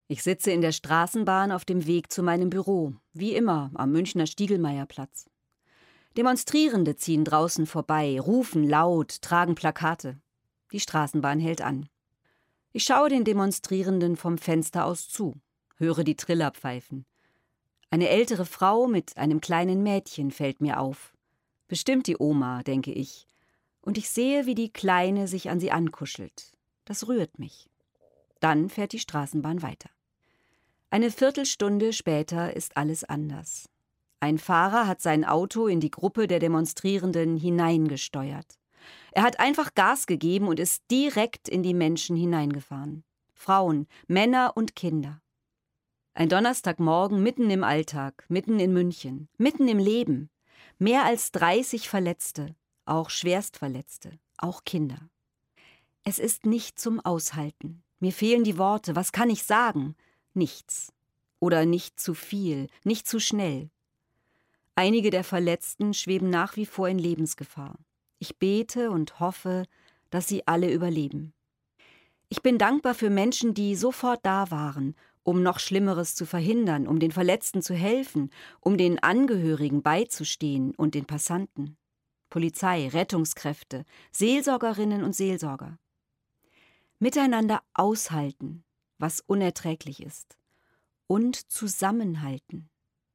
Ich sitze in der Straßenbahn auf dem Weg zu meinem Büro, wie immer am Münchner Stiegelmeierplatz. Demonstrierende ziehen draußen vorbei, rufen laut, tragen Plakate. Die Straßenbahn hält an. Ich schaue den Demonstrierenden vom Fenster aus zu, höre die Triller pfeifen. Eine ältere Frau mit einem kleinen Mädchen fällt mir auf. Bestimmt die Oma, denke ich. Und ich sehe, wie die Kleine sich an sie ankuschelt. Das rührt mich. Dann fährt die Straßenbahn weiter. Eine Viertelstunde später ist alles anders. Ein Fahrer hat sein Auto in die Gruppe der Demonstrierenden hineingesteuert. Er hat einfach Gas gegeben und ist direkt in die Menschen hineingefahren. Frauen, Männer und Kinder. Ein Donnerstagmorgen mitten im Alltag, mitten in München, mitten im Leben. Mehr als 30 Verletzte, auch Schwerstverletzte, auch Kinder. Es ist nicht zum Aushalten. Mir fehlen die Worte. Was kann ich sagen? Nichts. Oder nicht zu viel, nicht zu schnell. Einige der Verletzten schweben nach wie vor in Lebensgefahr. Ich bete und hoffe, dass sie alle überleben. Ich bin dankbar für Menschen, die sofort da waren, um noch Schlimmeres zu verhindern, um den Verletzten zu helfen, um den Angehörigen beizustehen und den Passanten. Polizei, Rettungskräfte, Seelsorgerinnen und Seelsorger. Miteinander aushalten, was unerträglich ist, und zusammenhalten.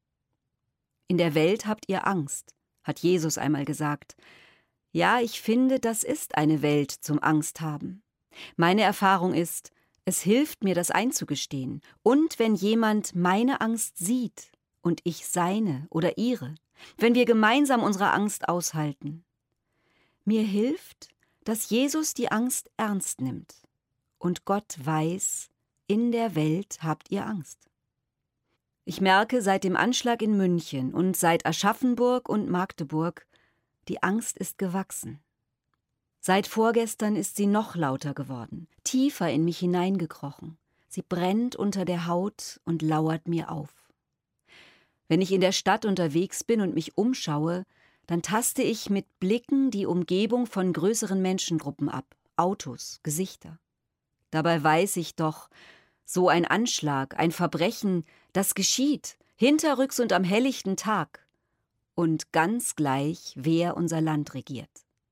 In der Welt habt ihr Angst, hat Jesus einmal gesagt. Ja, ich finde, das ist eine Welt zum Angsthaben. Meine Erfahrung ist, es hilft mir, das einzugestehen. Und wenn jemand meine Angst sieht und ich seine oder ihre, wenn wir gemeinsam unsere Angst aushalten. Mir hilft, dass Jesus die Angst ernst nimmt. Und Gott weiß, in der Welt habt ihr Angst. Ich merke seit dem Anschlag in München und seit Aschaffenburg und Magdeburg, die Angst ist gewachsen. Seit vorgestern ist sie noch lauter geworden, tiefer in mich hineingekrochen. Sie brennt unter der Haut und lauert mir auf. Wenn ich in der Stadt unterwegs bin und mich umschaue, dann taste ich mit Blicken die Umgebung von größeren Menschengruppen ab, Autos, Gesichter. Dabei weiß ich doch, so ein Anschlag, ein Verbrechen, das geschieht, hinterrücks und am helllichten Tag. Und ganz gleich, wer unser Land regiert.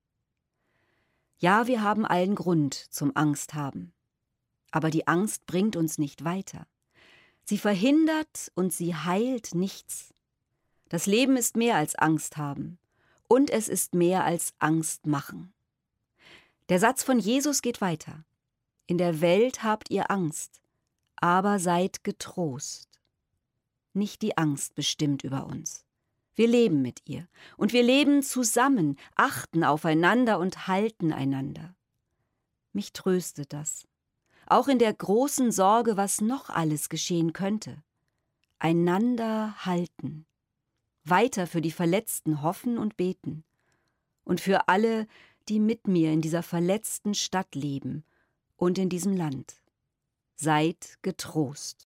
Ja, wir haben allen Grund zum Angsthaben. Aber die Angst bringt uns nicht weiter. Sie verhindert und sie heilt nichts. Das Leben ist mehr als Angst haben. Und es ist mehr als Angst machen. Der Satz von Jesus geht weiter. In der Welt habt ihr Angst, aber seid getrost. Nicht die Angst bestimmt über uns. Wir leben mit ihr und wir leben zusammen, achten aufeinander und halten einander. Mich tröstet das. Auch in der großen Sorge, was noch alles geschehen könnte. Einander halten. Weiter für die Verletzten hoffen und beten. Und für alle, die mit mir in dieser verletzten Stadt leben und in diesem Land. Seid getrost.